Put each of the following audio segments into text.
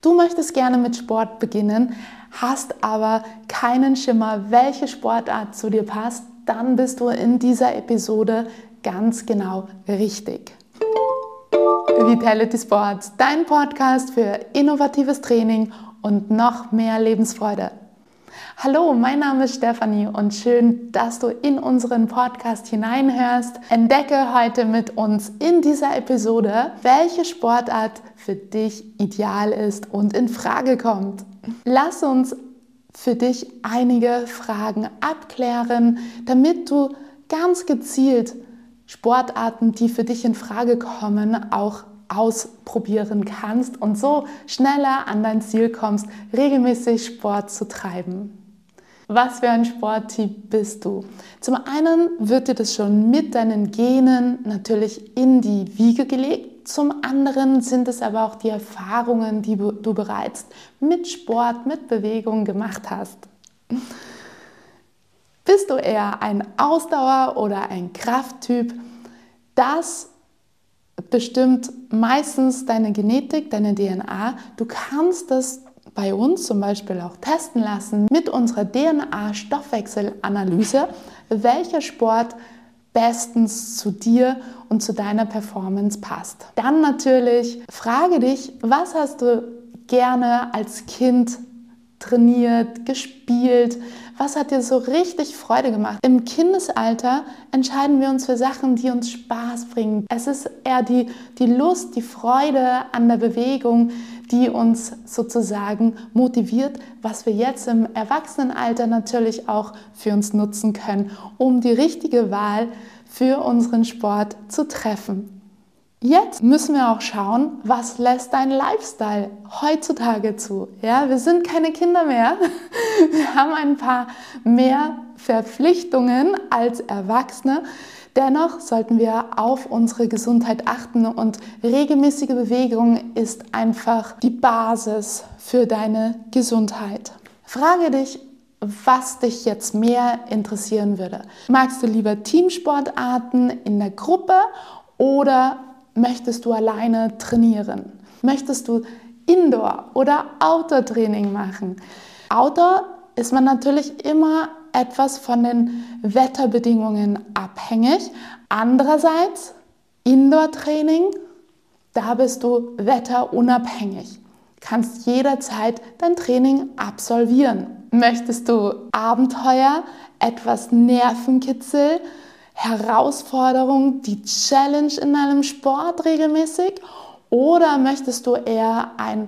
Du möchtest gerne mit Sport beginnen, hast aber keinen Schimmer, welche Sportart zu dir passt, dann bist du in dieser Episode ganz genau richtig. Vitality Sports, dein Podcast für innovatives Training und noch mehr Lebensfreude. Hallo, mein Name ist Stefanie und schön, dass du in unseren Podcast hineinhörst. Entdecke heute mit uns in dieser Episode, welche Sportart für dich ideal ist und in Frage kommt. Lass uns für dich einige Fragen abklären, damit du ganz gezielt Sportarten, die für dich in Frage kommen, auch ausprobieren kannst und so schneller an dein Ziel kommst, regelmäßig Sport zu treiben. Was für ein Sporttyp bist du? Zum einen wird dir das schon mit deinen Genen natürlich in die Wiege gelegt. Zum anderen sind es aber auch die Erfahrungen, die du bereits mit Sport, mit Bewegung gemacht hast. Bist du eher ein Ausdauer- oder ein Krafttyp? Das bestimmt meistens deine Genetik, deine DNA. Du kannst das bei uns zum Beispiel auch testen lassen mit unserer DNA-Stoffwechselanalyse, welcher Sport bestens zu dir und zu deiner Performance passt. Dann natürlich frage dich, was hast du gerne als Kind trainiert, gespielt? Was hat dir so richtig Freude gemacht? Im Kindesalter entscheiden wir uns für Sachen, die uns Spaß bringen. Es ist eher die Lust, die Freude an der Bewegung, die uns sozusagen motiviert, was wir jetzt im Erwachsenenalter natürlich auch für uns nutzen können, um die richtige Wahl für unseren Sport zu treffen. Jetzt müssen wir auch schauen, was lässt dein Lifestyle heutzutage zu. Ja, wir sind keine Kinder mehr. Wir haben ein paar mehr Verpflichtungen als Erwachsene. Dennoch sollten wir auf unsere Gesundheit achten und regelmäßige Bewegung ist einfach die Basis für deine Gesundheit. Frage dich, was dich jetzt mehr interessieren würde. Magst du lieber Teamsportarten in der Gruppe oder möchtest du alleine trainieren? Möchtest du Indoor- oder Outdoor-Training machen? Outdoor ist man natürlich immer etwas von den Wetterbedingungen abhängig. Andererseits Indoor-Training, da bist du wetterunabhängig. Kannst jederzeit dein Training absolvieren. Möchtest du Abenteuer, etwas Nervenkitzel, Herausforderung, die Challenge in deinem Sport regelmäßig? Oder möchtest du eher ein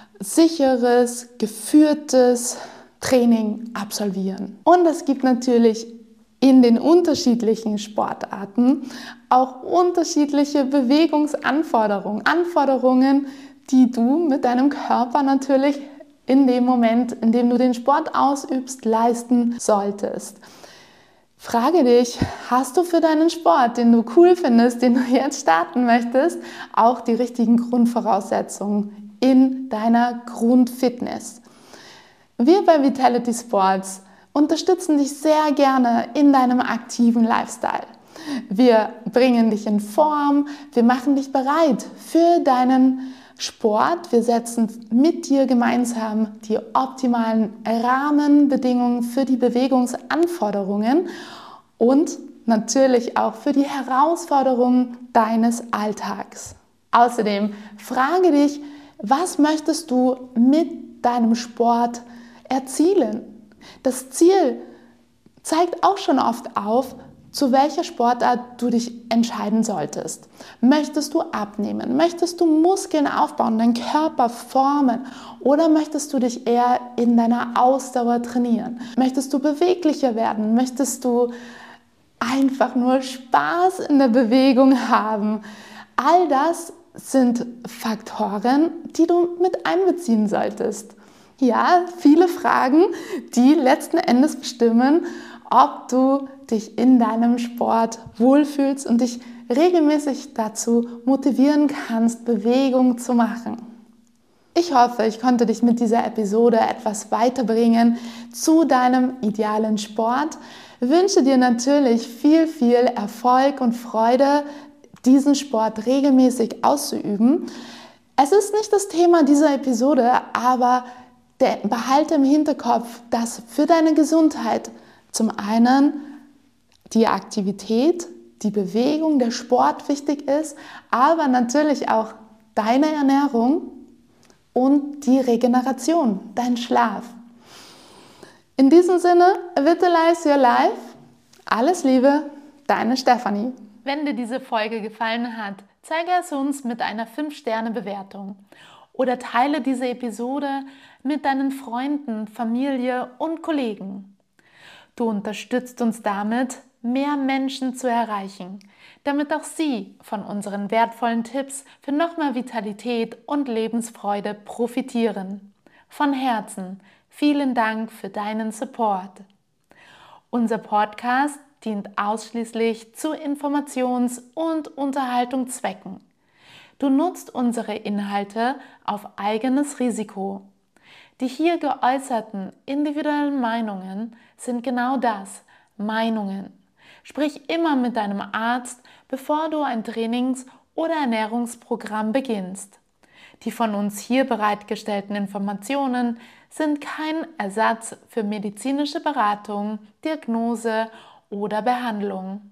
sicheres, geführtes Training absolvieren? Und es gibt natürlich in den unterschiedlichen Sportarten auch unterschiedliche Bewegungsanforderungen. Anforderungen, die du mit deinem Körper natürlich in dem Moment, in dem du den Sport ausübst, leisten solltest. Frage dich, hast du für deinen Sport, den du cool findest, den du jetzt starten möchtest, auch die richtigen Grundvoraussetzungen in deiner Grundfitness? Wir bei Vitality Sports unterstützen dich sehr gerne in deinem aktiven Lifestyle. Wir bringen dich in Form, wir machen dich bereit für deinen Sport. Wir setzen mit dir gemeinsam die optimalen Rahmenbedingungen für die Bewegungsanforderungen und natürlich auch für die Herausforderungen deines Alltags. Außerdem frage dich, was möchtest du mit deinem Sport erzielen? Das Ziel zeigt auch schon oft auf, zu welcher Sportart du dich entscheiden solltest. Möchtest du abnehmen? Möchtest du Muskeln aufbauen, deinen Körper formen? Oder möchtest du dich eher in deiner Ausdauer trainieren? Möchtest du beweglicher werden? Möchtest du einfach nur Spaß in der Bewegung haben? All das sind Faktoren, die du mit einbeziehen solltest. Ja, viele Fragen, die letzten Endes bestimmen, ob du dich in deinem Sport wohlfühlst und dich regelmäßig dazu motivieren kannst, Bewegung zu machen. Ich hoffe, ich konnte dich mit dieser Episode etwas weiterbringen zu deinem idealen Sport. Ich wünsche dir natürlich viel, viel Erfolg und Freude, diesen Sport regelmäßig auszuüben. Es ist nicht das Thema dieser Episode, aber behalte im Hinterkopf, dass für deine Gesundheit zum einen die Aktivität, die Bewegung, der Sport wichtig ist, aber natürlich auch deine Ernährung und die Regeneration, dein Schlaf. In diesem Sinne, Vitalize Your Life. Alles Liebe, deine Stefanie. Wenn dir diese Folge gefallen hat, zeige es uns mit einer 5-Sterne-Bewertung oder teile diese Episode mit deinen Freunden, Familie und Kollegen. Du unterstützt uns damit, mehr Menschen zu erreichen, damit auch sie von unseren wertvollen Tipps für noch mehr Vitalität und Lebensfreude profitieren. Von Herzen, vielen Dank für deinen Support. Unser Podcast dient ausschließlich zu Informations- und Unterhaltungszwecken. Du nutzt unsere Inhalte auf eigenes Risiko. Die hier geäußerten individuellen Meinungen sind genau das, Meinungen. Sprich immer mit deinem Arzt, bevor du ein Trainings- oder Ernährungsprogramm beginnst. Die von uns hier bereitgestellten Informationen sind kein Ersatz für medizinische Beratung, Diagnose oder Behandlung.